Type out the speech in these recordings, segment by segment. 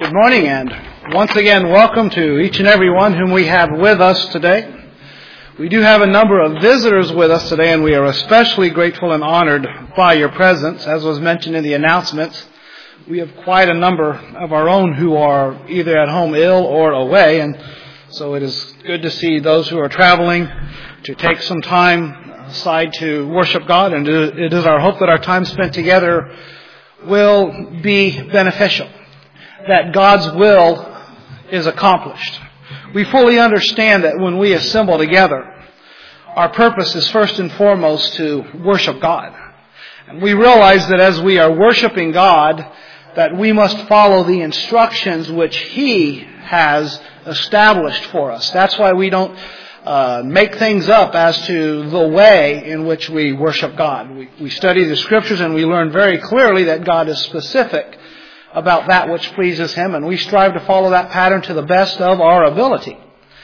Good morning, and once again, welcome to each and every one whom we have with us today. We do have a number of visitors with us today, and we are especially grateful and honored by your presence. As was mentioned in the announcements, we have quite a number of our own who are either at home ill or away, and so it is good to see those who are traveling to take some time aside to worship God, and it is our hope that our time spent together will be beneficial, that God's will is accomplished. We fully understand that when we assemble together, our purpose is first and foremost to worship God. And we realize that as we are worshiping God, that we must follow the instructions which He has established for us. That's why we don't make things up as to the way in which we worship God. We study the Scriptures and we learn very clearly that God is specific about that which pleases Him, and we strive to follow that pattern to the best of our ability.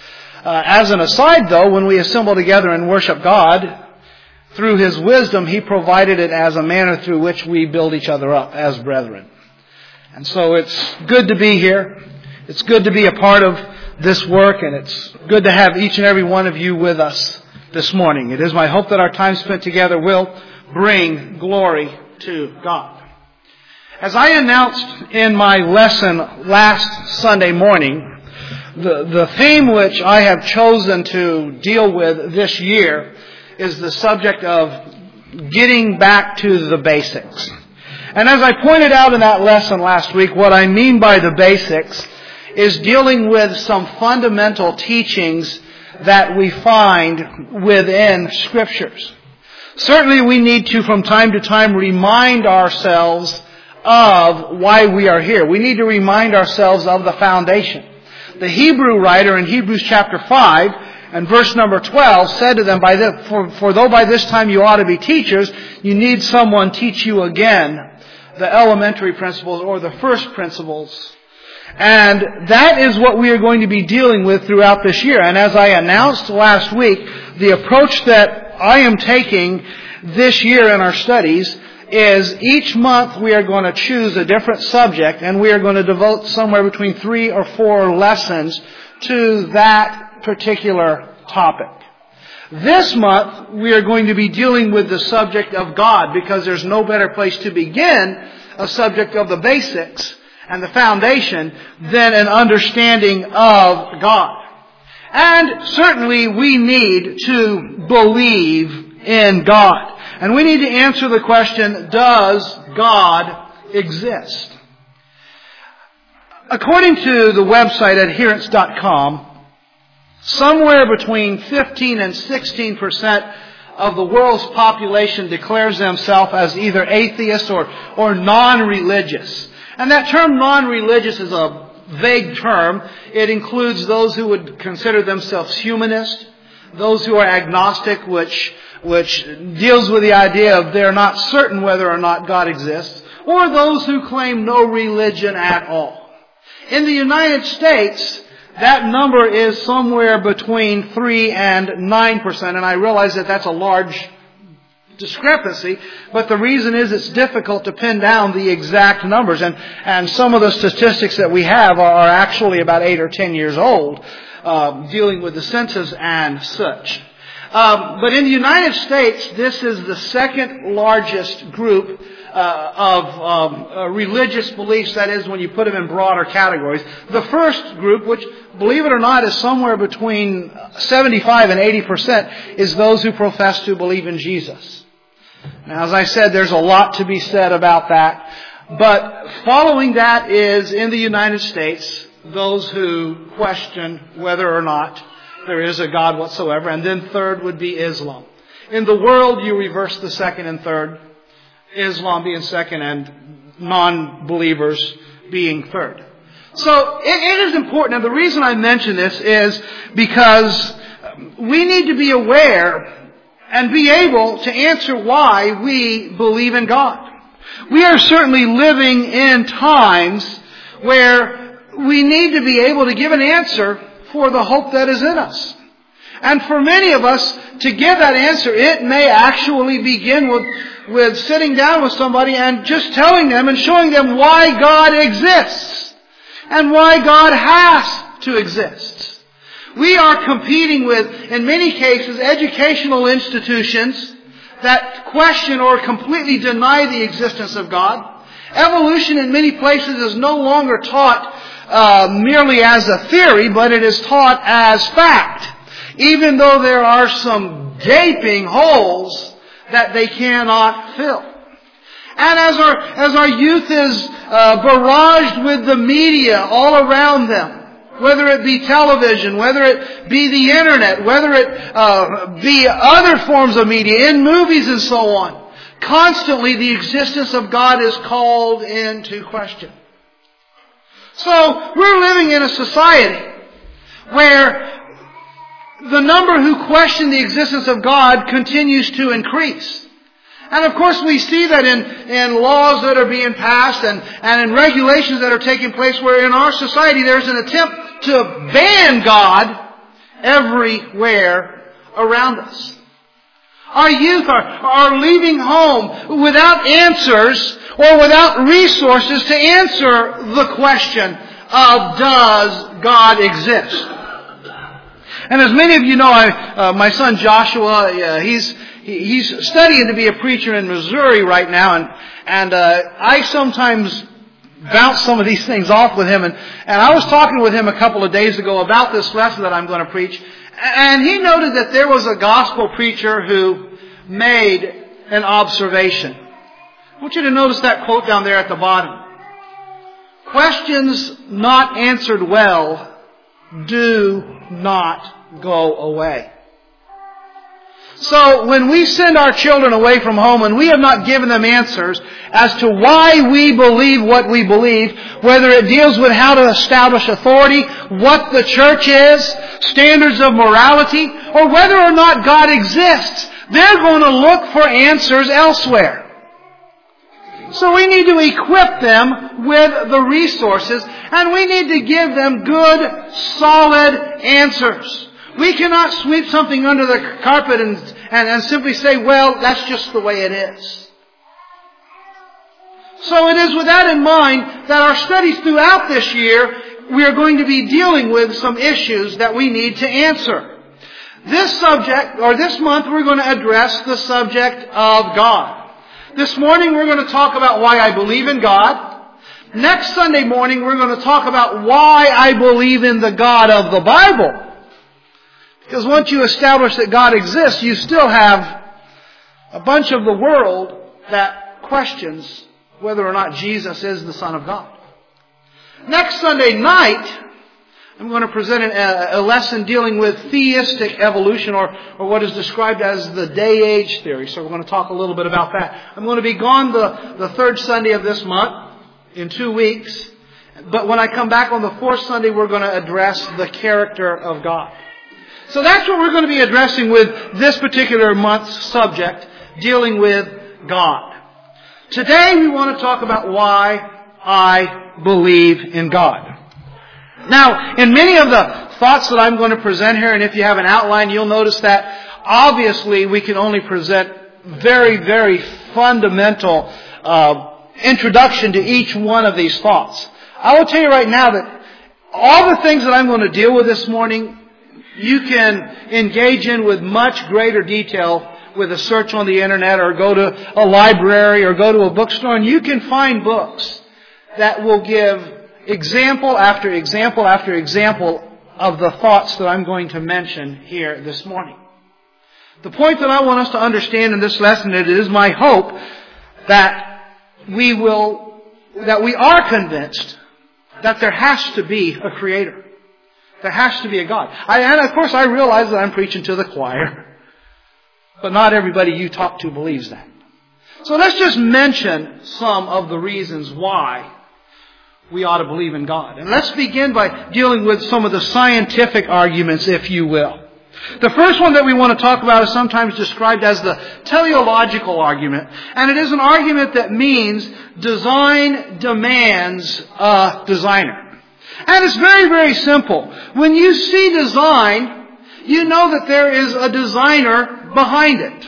As an aside, though, when we assemble together and worship God, through His wisdom, He provided it as a manner through which we build each other up as brethren. And so it's good to be here. It's good to be a part of this work, and it's good to have each and every one of you with us this morning. It is my hope that our time spent together will bring glory to God. As I announced in my lesson last Sunday morning, the theme which I have chosen to deal with this year is the subject of getting back to the basics. And as I pointed out in that lesson last week, what I mean by the basics is dealing with some fundamental teachings that we find within Scriptures. Certainly we need to, from time to time, remind ourselves of why we are here. We need to remind ourselves of the foundation. The Hebrew writer in Hebrews chapter 5 and verse number 12 said to them, For though by this time you ought to be teachers, you need someone teach you again the elementary principles or the first principles. And that is what we are going to be dealing with throughout this year. And as I announced last week, the approach that I am taking this year in our studies is each month we are going to choose a different subject, and we are going to devote somewhere between 3 or 4 lessons to that particular topic. This month we are going to be dealing with the subject of God, because there's no better place to begin a subject of the basics and the foundation than an understanding of God. And certainly we need to believe in God. And we need to answer the question, does God exist? According to the website adherents.com, somewhere between 15 and 16% of the world's population declares themselves as either atheists or non-religious. And that term non-religious is a vague term. It includes those who would consider themselves humanist, those who are agnostic, which deals with the idea of they're not certain whether or not God exists, or those who claim no religion at all. In the United States, that number is somewhere between 3 and 9%, and I realize that that's a large discrepancy, but the reason is it's difficult to pin down the exact numbers, and some of the statistics that we have are actually about 8 or 10 years old, dealing with the census and such. But in the United States, this is the second largest group of religious beliefs, that is, when you put them in broader categories. The first group, which, believe it or not, is somewhere between 75 and 80%, is those who profess to believe in Jesus. Now, as I said, there's a lot to be said about that. But following that is, in the United States, those who question whether or not there is a God whatsoever. And then third would be Islam. In the world, you reverse the second and third. Islam being second and non-believers being third. So it is important. And the reason I mention this is because we need to be aware and be able to answer why we believe in God. We are certainly living in times where we need to be able to give an answer for the hope that is in us. And for many of us, to give that answer, it may actually begin with sitting down with somebody and just telling them and showing them why God exists. and why God has to exist. We are competing with, in many cases, educational institutions that question or completely deny the existence of God. Evolution in many places is no longer taught merely as a theory, but it is taught as fact, even though there are some gaping holes that they cannot fill. And as our youth is barraged with the media all around them, whether it be television, whether it be the internet, whether it be other forms of media, in movies and so on, constantly the existence of God is called into question. So we're living in a society where the number who question the existence of God continues to increase. And of course we see that in laws that are being passed and in regulations that are taking place, where in our society there's an attempt to ban God everywhere around us. Our youth are leaving home without answers or without resources to answer the question of, does God exist? And as many of you know, my son Joshua, he's studying to be a preacher in Missouri right now, and I sometimes bounce some of these things off with him, and I was talking with him a couple of days ago about this lesson that I'm going to preach, and he noted that there was a gospel preacher who made an observation. I want you to notice that quote down there at the bottom. Questions not answered well do not go away. So when we send our children away from home and we have not given them answers as to why we believe what we believe, whether it deals with how to establish authority, what the church is, standards of morality, or whether or not God exists, they're going to look for answers elsewhere. So we need to equip them with the resources, and we need to give them good, solid answers. We cannot sweep something under the carpet and simply say, well, that's just the way it is. So it is with that in mind that our studies throughout this year, we are going to be dealing with some issues that we need to answer. This month, we're going to address the subject of God. This morning, we're going to talk about why I believe in God. Next Sunday morning, we're going to talk about why I believe in the God of the Bible. Because once you establish that God exists, you still have a bunch of the world that questions whether or not Jesus is the Son of God. Next Sunday night, I'm going to present a lesson dealing with theistic evolution, or what is described as the day-age theory. So we're going to talk a little bit about that. I'm going to be gone the third Sunday of this month, in 2 weeks. But when I come back on the fourth Sunday, we're going to address the character of God. So that's what we're going to be addressing with this particular month's subject, dealing with God. Today we want to talk about why I believe in God. Now, in many of the thoughts that I'm going to present here, and if you have an outline, you'll notice that obviously we can only present very, very fundamental introduction to each one of these thoughts. I will tell you right now that all the things that I'm going to deal with this morning, you can engage in with much greater detail with a search on the internet, or go to a library, or go to a bookstore, and you can find books that will give example after example after example of the thoughts that I'm going to mention here this morning. The point that I want us to understand in this lesson, it is my hope that we are convinced that there has to be a Creator. There has to be a God. And of course I realize that I'm preaching to the choir, but not everybody you talk to believes that. So let's just mention some of the reasons why we ought to believe in God. And let's begin by dealing with some of the scientific arguments, if you will. The first one that we want to talk about is sometimes described as the teleological argument. And it is an argument that means design demands a designer. And it's very, very simple. When you see design, you know that there is a designer behind it.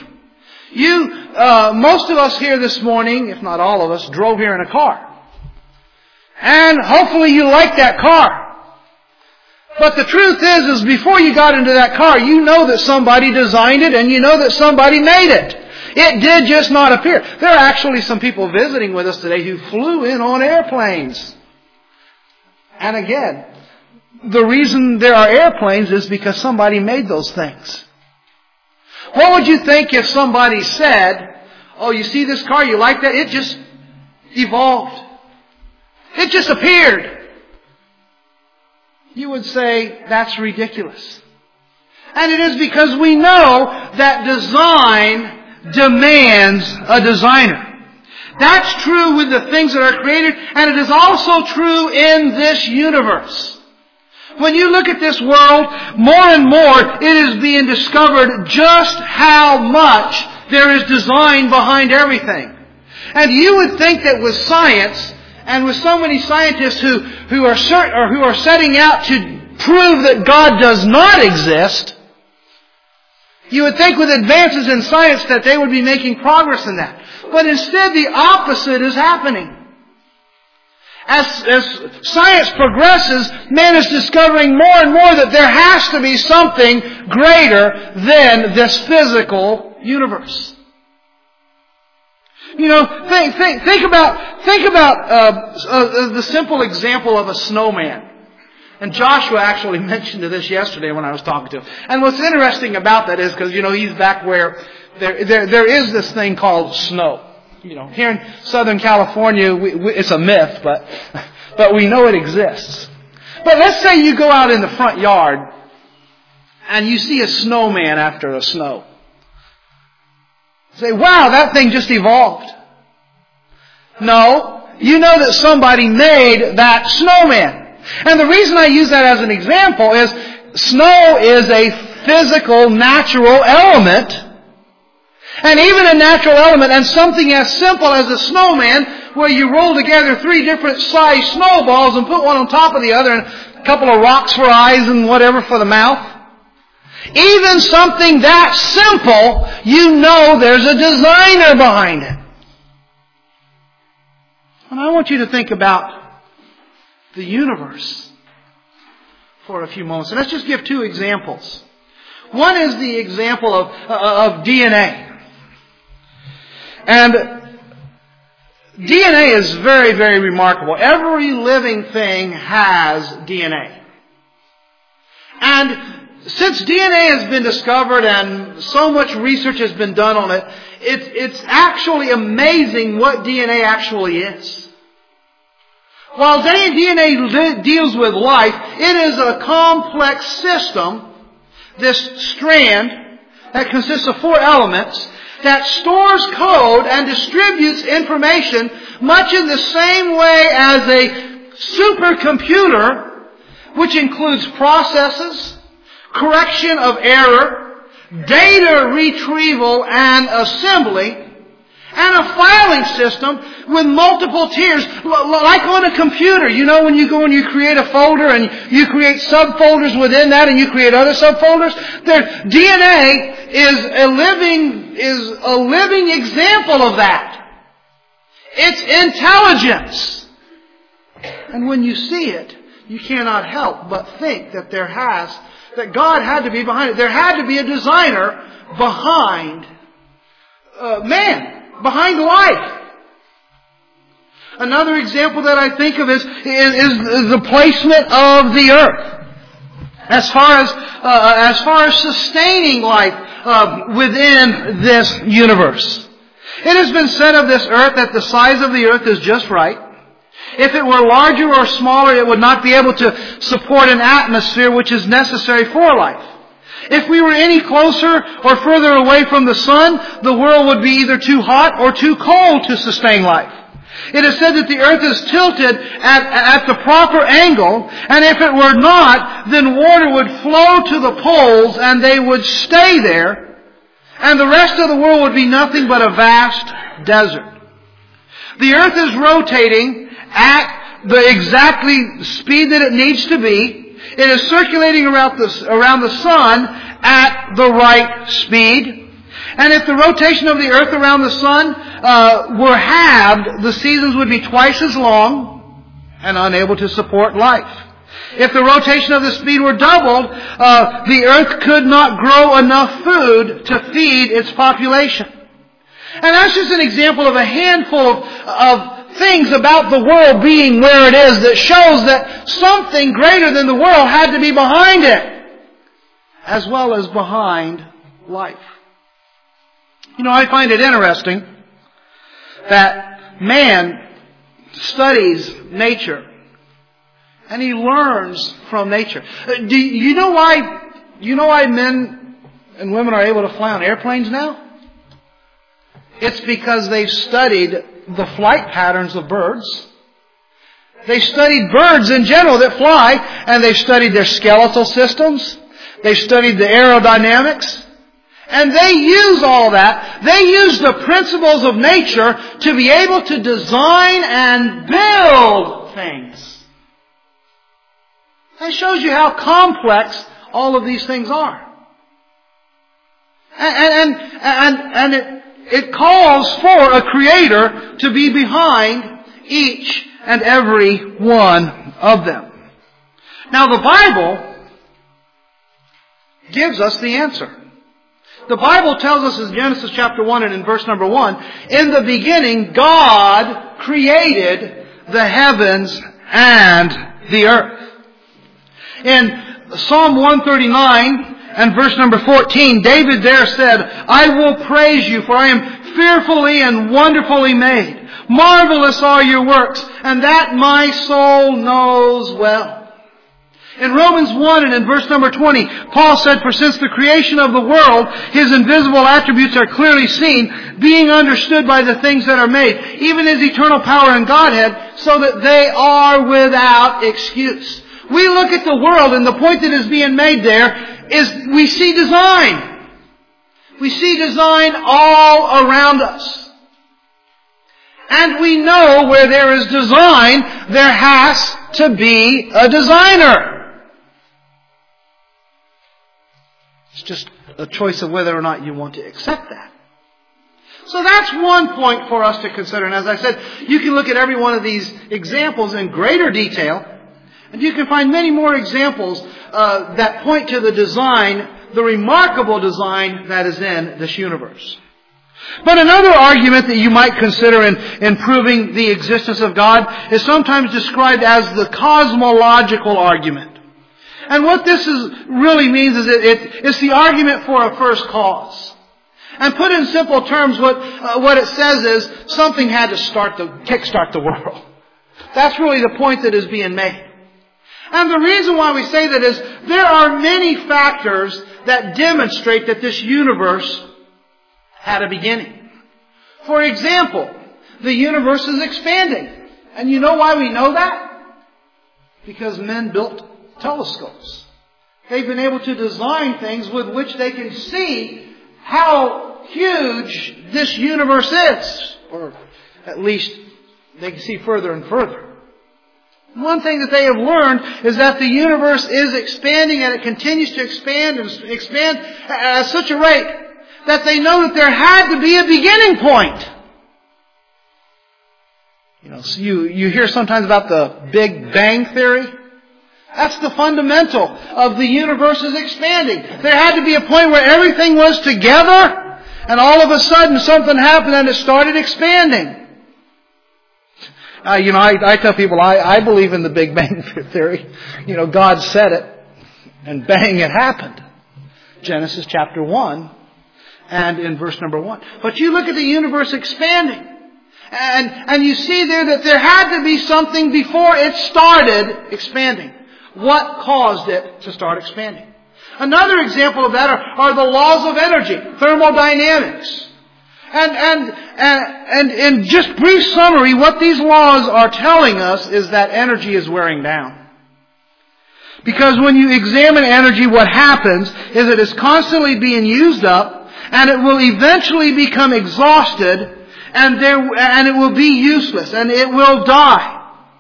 Most of us here this morning, if not all of us, drove here in a car. And hopefully you like that car. But the truth is before you got into that car, you know that somebody designed it and you know that somebody made it. It did just not appear. There are actually some people visiting with us today who flew in on airplanes. And again, the reason there are airplanes is because somebody made those things. What would you think if somebody said, oh, you see this car, you like that? It just evolved. It just appeared. You would say, that's ridiculous. And it is because we know that design demands a designer. That's true with the things that are created, and it is also true in this universe. When you look at this world, more and more it is being discovered just how much there is design behind everything. And you would think that with science, and with so many scientists who are setting out to prove that God does not exist, you would think with advances in science that they would be making progress in that. But instead the opposite is happening. As science progresses, man is discovering more and more that there has to be something greater than this physical universe. You know, think about the simple example of a snowman. And Joshua actually mentioned this yesterday when I was talking to him. And what's interesting about that is because, you know, he's back where there is this thing called snow. You know, here in Southern California, it's a myth, but we know it exists. But let's say you go out in the front yard and you see a snowman after a snow. Say, wow, that thing just evolved. No, you know that somebody made that snowman. And the reason I use that as an example is snow is a physical, natural element. And even a natural element, and something as simple as a snowman, where you roll together 3 different size snowballs and put one on top of the other, and a couple of rocks for eyes and whatever for the mouth. Even something that simple, you know there's a designer behind it. And I want you to think about the universe for a few moments. And let's just give 2 examples. One is the example of DNA. And DNA is very, very remarkable. Every living thing has DNA. And since DNA has been discovered and so much research has been done on it, it's actually amazing what DNA actually is. While DNA deals with life, it is a complex system, this strand that consists of 4 elements, that stores code and distributes information much in the same way as a supercomputer, which includes processes, correction of error, data retrieval and assembly, and a filing system with multiple tiers, like on a computer. You know, when you go and you create a folder and you create subfolders within that and you create other subfolders, DNA is a living example of that. It's intelligence. And when you see it, you cannot help but think that that God had to be behind it. There had to be a designer behind man. Behind life. Another example that I think of is the placement of the earth. As far as sustaining life within this universe. It has been said of this earth that the size of the earth is just right. If it were larger or smaller, it would not be able to support an atmosphere which is necessary for life. If we were any closer or further away from the sun, the world would be either too hot or too cold to sustain life. It is said that the earth is tilted at the proper angle, and if it were not, then water would flow to the poles and they would stay there, and the rest of the world would be nothing but a vast desert. The earth is rotating at the exactly speed that it needs to be. It is circulating around the sun at the right speed. And if the rotation of the earth around the sun were halved, the seasons would be twice as long and unable to support life. If the rotation of the speed were doubled, the earth could not grow enough food to feed its population. And that's just an example of a handful of things about the world being where it is that shows that something greater than the world had to be behind it, as well as behind life. I find it interesting that man studies nature and he learns from nature. Do you know why men and women are able to fly on airplanes now? It's because they've studied the flight patterns of birds. They studied birds in general that fly, and they've studied their skeletal systems. They've studied the aerodynamics. And they use all that. They use the principles of nature to be able to design and build things. That shows you how complex all of these things are. And it calls for a creator to be behind each and every one of them. Now the Bible gives us the answer. The Bible tells us in Genesis chapter 1 and in verse number 1, in the beginning God created the heavens and the earth. In Psalm 139 and verse number 14, David there said, I will praise you, for I am fearfully and wonderfully made. Marvelous are your works, and that my soul knows well. In Romans 1 and in verse number 20, Paul said, for since the creation of the world, His invisible attributes are clearly seen, being understood by the things that are made, even His eternal power and Godhead, so that they are without excuse. We look at the world, and the point that is being made there is we see design. We see design all around us. And we know where there is design, there has to be a designer. It's just a choice of whether or not you want to accept that. So that's one point for us to consider. And as I said, you can look at every one of these examples in greater detail. And you can find many more examples that point to the design, the remarkable design that is in this universe. But another argument that you might consider in proving the existence of God is sometimes described as the cosmological argument. And what this really means is it's the argument for a first cause. And put in simple terms, what it says is something had to kickstart the world. That's really the point that is being made. And the reason why we say that is there are many factors that demonstrate that this universe had a beginning. For example, the universe is expanding. And you know why we know that? Because men built telescopes. They've been able to design things with which they can see how huge this universe is. Or at least they can see further and further. One thing that they have learned is that the universe is expanding, and it continues to expand and expand at such a rate that they know that there had to be a beginning point. So you hear sometimes about the Big Bang Theory. That's the fundamental of the universe's expanding. There had to be a point where everything was together, and all of a sudden something happened and it started expanding. I tell people I believe in the Big Bang Theory. God said it, and bang, it happened. Genesis chapter 1 and in verse number 1. But you look at the universe expanding, and you see there that there had to be something before it started expanding. What caused it to start expanding? Another example of that are the laws of energy, thermodynamics. And in just brief summary, what these laws are telling us is that energy is wearing down. Because when you examine energy, what happens is it is constantly being used up, and it will eventually become exhausted, and it will be useless, and it will die.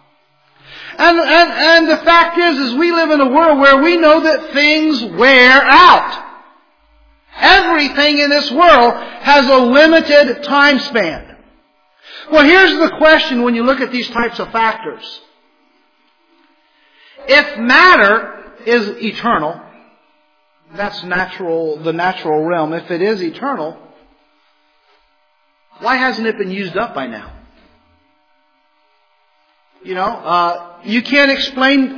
And the fact is we live in a world where we know that things wear out. Everything in this world has a limited time span. Well, here's the question when you look at these types of factors. If matter is eternal, that's the natural realm. If it is eternal, why hasn't it been used up by now? You can't explain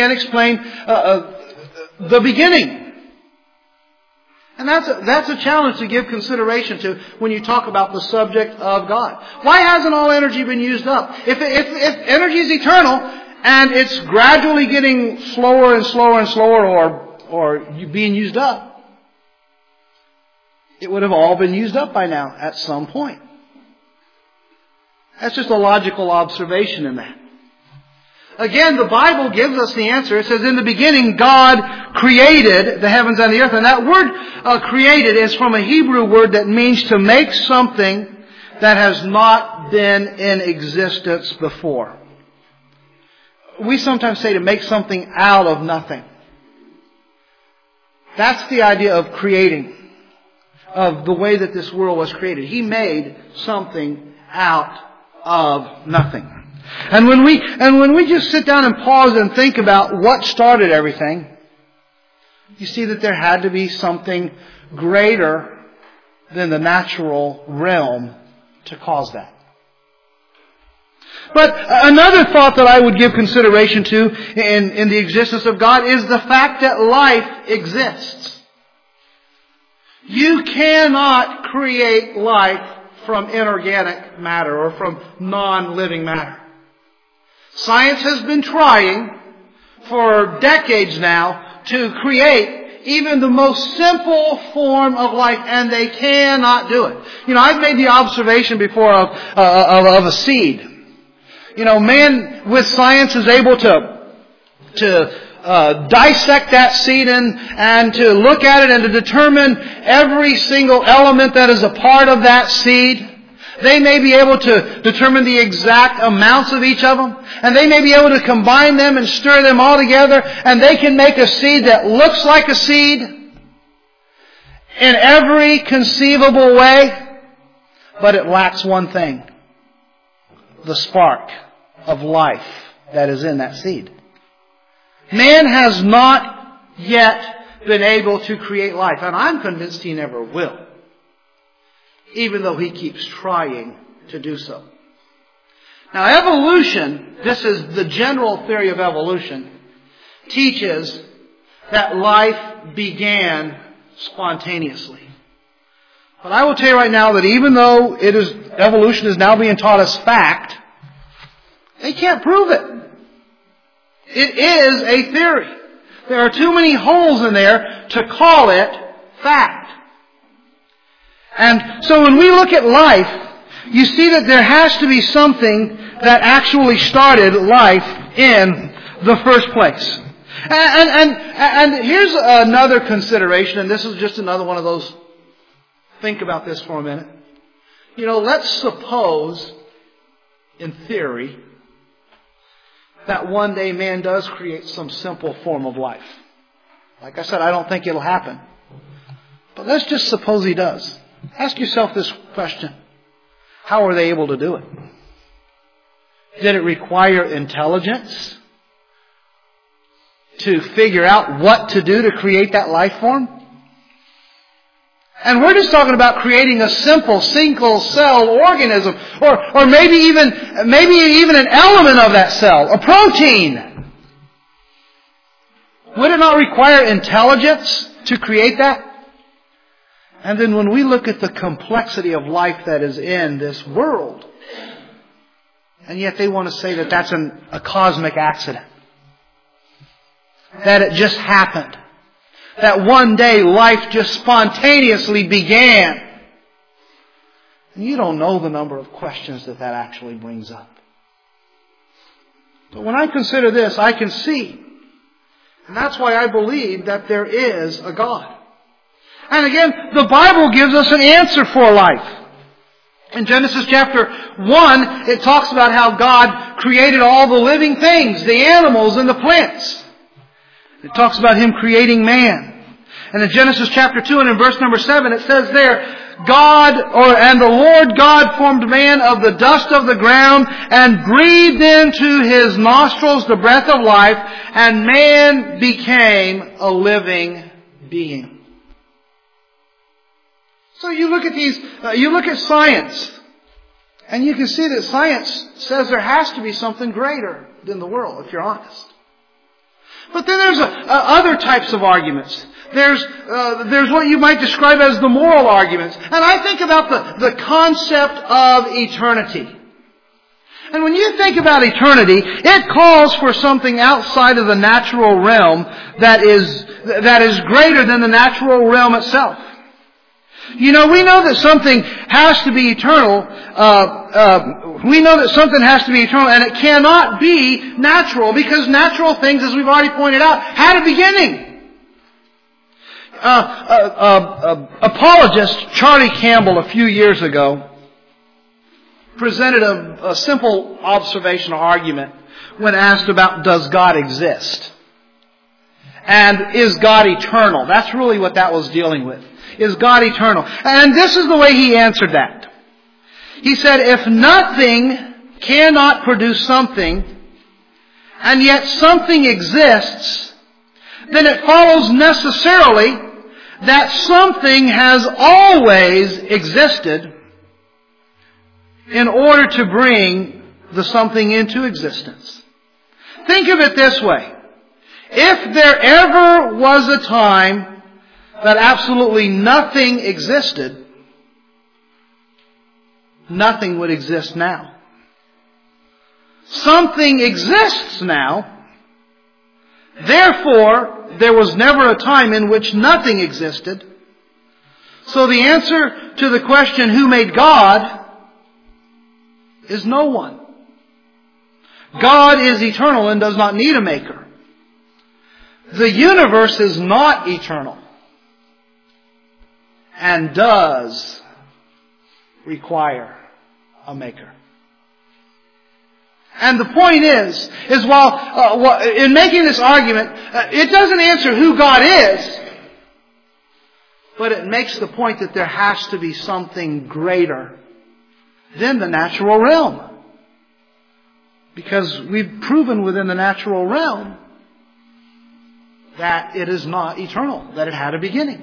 the beginning. And that's a challenge to give consideration to when you talk about the subject of God. Why hasn't all energy been used up? If energy is eternal and it's gradually getting slower and slower and slower or being used up, it would have all been used up by now at some point. That's just a logical observation in that. Again, the Bible gives us the answer. It says, in the beginning, God created the heavens and the earth. And that word created is from a Hebrew word that means to make something that has not been in existence before. We sometimes say to make something out of nothing. That's the idea of creating, of the way that this world was created. He made something out of nothing. And when we just sit down and pause and think about what started everything, you see that there had to be something greater than the natural realm to cause that. But another thought that I would give consideration to in the existence of God is the fact that life exists. You cannot create life from inorganic matter or from non-living matter. Science has been trying for decades now to create even the most simple form of life, and they cannot do it. I've made the observation before of a seed. Man with science is able to dissect that seed and to look at it and to determine every single element that is a part of that seed. They may be able to determine the exact amounts of each of them. And they may be able to combine them and stir them all together. And they can make a seed that looks like a seed in every conceivable way. But it lacks one thing. The spark of life that is in that seed. Man has not yet been able to create life. And I'm convinced he never will. Even though he keeps trying to do so. Now, evolution, this is the general theory of evolution, teaches that life began spontaneously. But I will tell you right now that even though evolution is now being taught as fact, they can't prove it. It is a theory. There are too many holes in there to call it fact. And so when we look at life, you see that there has to be something that actually started life in the first place. And here's another consideration, and this is just another one of those, think about this for a minute. Let's suppose, in theory, that one day man does create some simple form of life. Like I said, I don't think it'll happen. But let's just suppose he does. Ask yourself this question. How were they able to do it? Did it require intelligence to figure out what to do to create that life form? And we're just talking about creating a simple single cell organism, or maybe even an element of that cell, a protein. Would it not require intelligence to create that? And then when we look at the complexity of life that is in this world, and yet they want to say that that's a cosmic accident. That it just happened. That one day life just spontaneously began. And you don't know the number of questions that actually brings up. But when I consider this, I can see. And that's why I believe that there is a God. And again, the Bible gives us an answer for life. In Genesis chapter 1, it talks about how God created all the living things, the animals and the plants. It talks about Him creating man. And in Genesis chapter 2 and in verse number 7, it says there, and the Lord God formed man of the dust of the ground and breathed into his nostrils the breath of life, and man became a living being. So you look at science, and you can see that science says there has to be something greater than the world, if you're honest. But then there's other types of arguments. There's what you might describe as the moral arguments. And I think about the concept of eternity. And when you think about eternity, it calls for something outside of the natural realm that is greater than the natural realm itself. You know, we know that something has to be eternal. We know that something has to be eternal, and it cannot be natural, because natural things, as we've already pointed out, had a beginning. Apologist Charlie Campbell a few years ago presented a simple observational argument when asked about, does God exist? And is God eternal? That's really what that was dealing with. Is God eternal? And this is the way he answered that. He said, if nothing cannot produce something, and yet something exists, then it follows necessarily that something has always existed in order to bring the something into existence. Think of it this way. If there ever was a time that absolutely nothing existed, nothing would exist now. Something exists now. Therefore, there was never a time in which nothing existed. So the answer to the question, who made God, is no one. God is eternal and does not need a maker. The universe is not eternal and does require a maker. And the point is while in making this argument, it doesn't answer who God is, but it makes the point that there has to be something greater than the natural realm. Because we've proven within the natural realm that it is not eternal, that it had a beginning.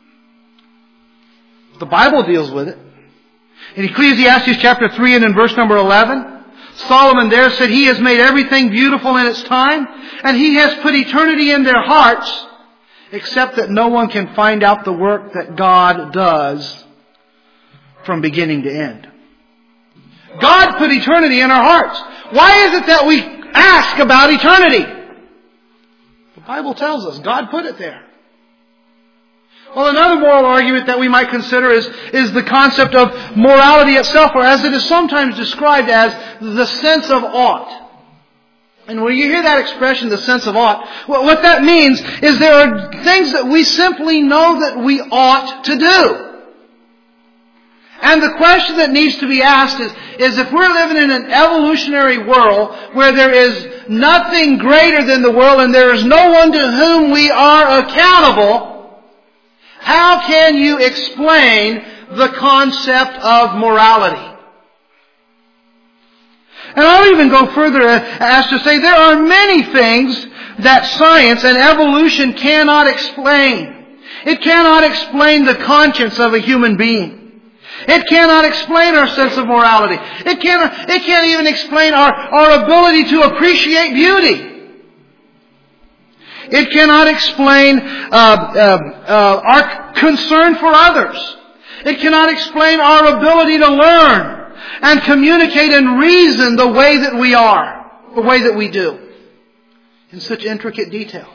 The Bible deals with it. In Ecclesiastes chapter 3 and in verse number 11, Solomon there said, He has made everything beautiful in its time, and He has put eternity in their hearts, except that no one can find out the work that God does from beginning to end. God put eternity in our hearts. Why is it that we ask about eternity? The Bible tells us God put it there. Well, another moral argument that we might consider is the concept of morality itself, or as it is sometimes described as the sense of ought. And when you hear that expression, the sense of ought, what that means is there are things that we simply know that we ought to do. And the question that needs to be asked is if we're living in an evolutionary world where there is nothing greater than the world and there is no one to whom we are accountable, how can you explain the concept of morality? And I'll even go further as to say there are many things that science and evolution cannot explain. It cannot explain the conscience of a human being. It cannot explain our sense of morality. It can't even explain our ability to appreciate beauty. It cannot explain our concern for others. It cannot explain our ability to learn and communicate and reason the way that we are, the way that we do, in such intricate detail.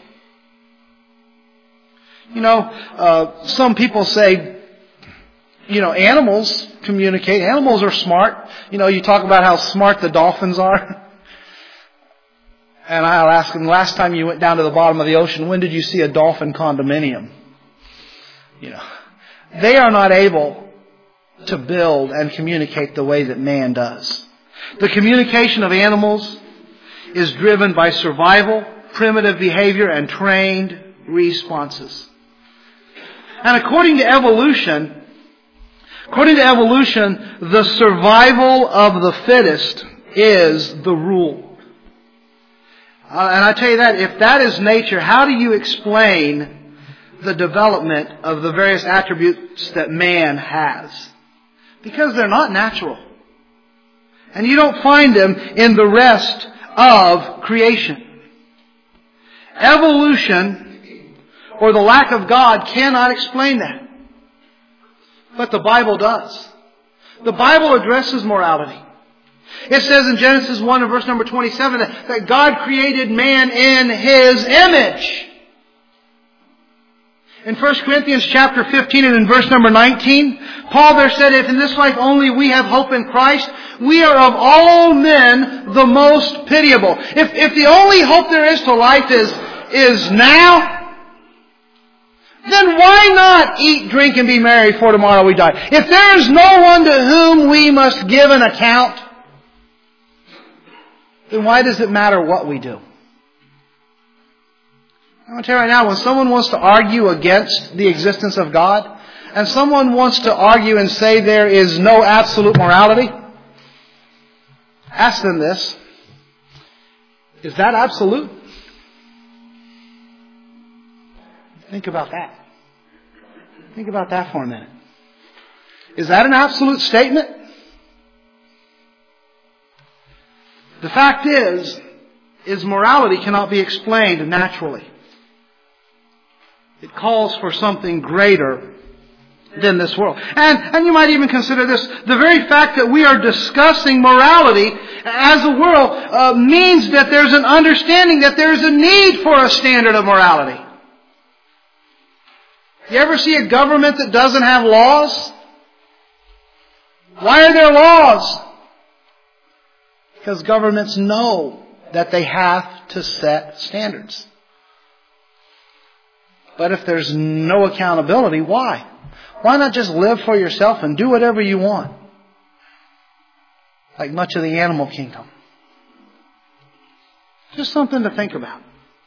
You know, some people say, you know, animals communicate. Animals are smart. You know, you talk about how smart the dolphins are. And I'll ask them, last time you went down to the bottom of the ocean, when did you see a dolphin condominium? You know, they are not able to build and communicate the way that man does. The communication of animals is driven by survival, primitive behavior, and trained responses. And according to evolution, the survival of the fittest is the rule. And I tell you that, if that is nature, how do you explain the development of the various attributes that man has? Because they're not natural. And you don't find them in the rest of creation. Evolution, or the lack of God, cannot explain that. But the Bible does. The Bible addresses morality. It says in Genesis 1 and verse number 27 that God created man in His image. In 1 Corinthians chapter 15 and in verse number 19, Paul there said, if in this life only we have hope in Christ, we are of all men the most pitiable. If the only hope there is to life is now, then why not eat, drink, and be merry, for tomorrow we die? If there is no one to whom we must give an account, then why does it matter what we do? I'm going to tell you right now, when someone wants to argue against the existence of God, and someone wants to argue and say there is no absolute morality, ask them this: is that absolute? Think about that. Think about that for a minute. Is that an absolute statement? The fact is morality cannot be explained naturally. It calls for something greater than this world. And you might even consider this: the very fact that we are discussing morality as a world means that there's an understanding that there's a need for a standard of morality. You ever see a government that doesn't have laws? Why are there laws? Because governments know that they have to set standards. But if there's no accountability, why? Why not just live for yourself and do whatever you want? Like much of the animal kingdom. Just something to think about.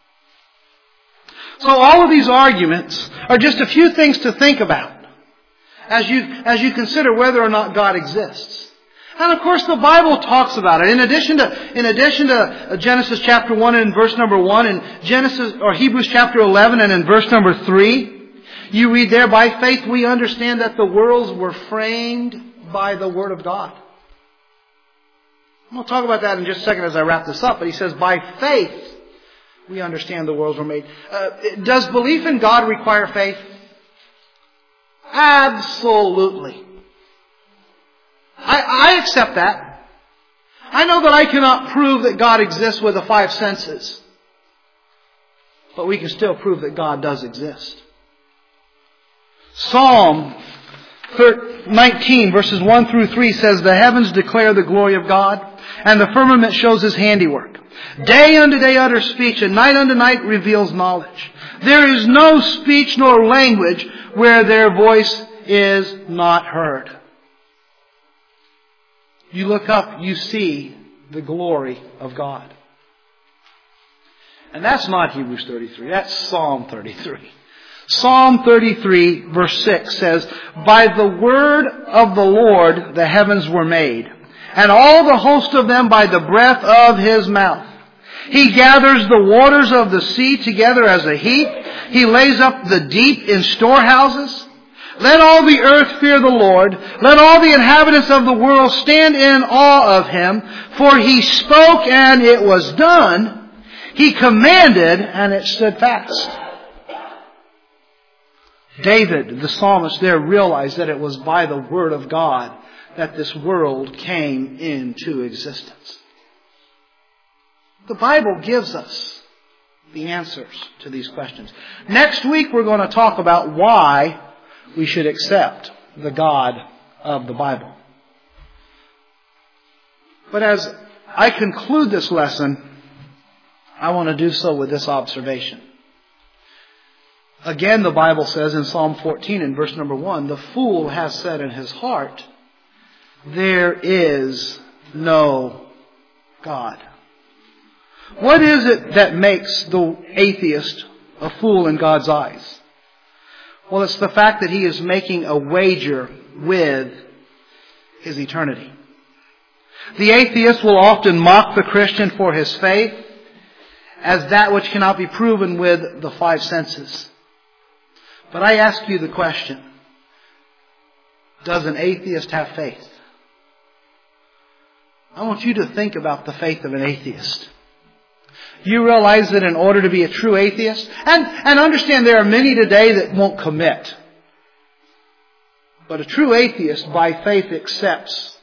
So all of these arguments are just a few things to think about as you consider whether or not God exists. And of course the Bible talks about it. In addition to Genesis chapter 1 and verse number 1, and Hebrews chapter 11 and in verse number 3, you read there, by faith we understand that the worlds were framed by the Word of God. We'll talk about that in just a second as I wrap this up. But he says, by faith we understand the worlds were made. Does belief in God require faith? Absolutely. I accept that. I know that I cannot prove that God exists with the five senses. But we can still prove that God does exist. Psalm 19 verses 1 through 3 says, the heavens declare the glory of God, and the firmament shows His handiwork. Day unto day utters speech, and night unto night reveals knowledge. There is no speech nor language where their voice is not heard. You look up, you see the glory of God. And that's not Hebrews 33, that's Psalm 33. Psalm 33 verse 6 says, by the word of the Lord the heavens were made, and all the host of them by the breath of His mouth. He gathers the waters of the sea together as a heap. He lays up the deep in storehouses. Let all the earth fear the Lord. Let all the inhabitants of the world stand in awe of Him. For He spoke and it was done. He commanded and it stood fast. David, the psalmist there, realized that it was by the word of God that this world came into existence. The Bible gives us the answers to these questions. Next week we're going to talk about why we should accept the God of the Bible. But as I conclude this lesson, I want to do so with this observation. Again, the Bible says in Psalm 14 in verse number 1, the fool has said in his heart, there is no God. What is it that makes the atheist a fool in God's eyes? Well, it's the fact that he is making a wager with his eternity. The atheist will often mock the Christian for his faith as that which cannot be proven with the five senses. But I ask you the question, does an atheist have faith? I want you to think about the faith of an atheist. You realize that in order to be a true atheist, and understand there are many today that won't commit. But a true atheist by faith accepts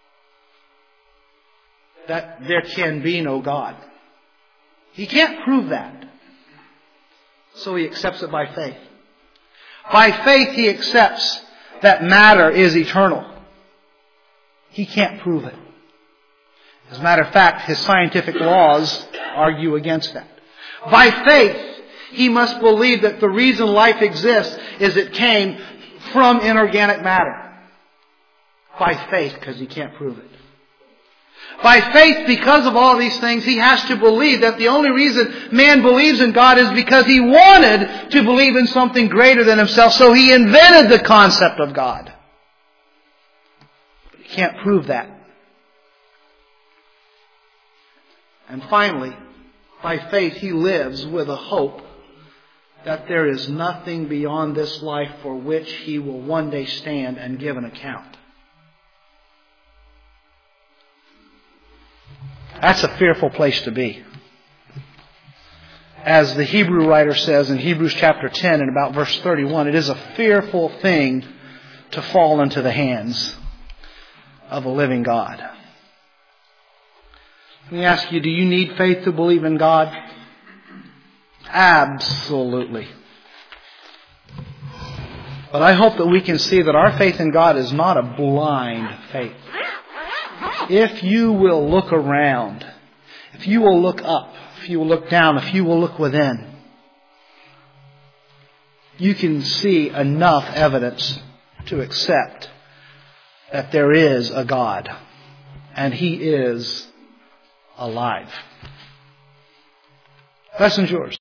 that there can be no God. He can't prove that. So he accepts it by faith. By faith he accepts that matter is eternal. He can't prove it. As a matter of fact, his scientific laws argue against that. By faith, he must believe that the reason life exists is it came from inorganic matter. By faith, because he can't prove it. By faith, because of all these things, he has to believe that the only reason man believes in God is because he wanted to believe in something greater than himself, so he invented the concept of God. But he can't prove that. And finally, by faith, he lives with a hope that there is nothing beyond this life for which he will one day stand and give an account. That's a fearful place to be. As the Hebrew writer says in Hebrews chapter 10 and about verse 31, it is a fearful thing to fall into the hands of a living God. Let me ask you, do you need faith to believe in God? Absolutely. But I hope that we can see that our faith in God is not a blind faith. If you will look around, if you will look up, if you will look down, if you will look within, you can see enough evidence to accept that there is a God, and He is alive. Lesson's yours.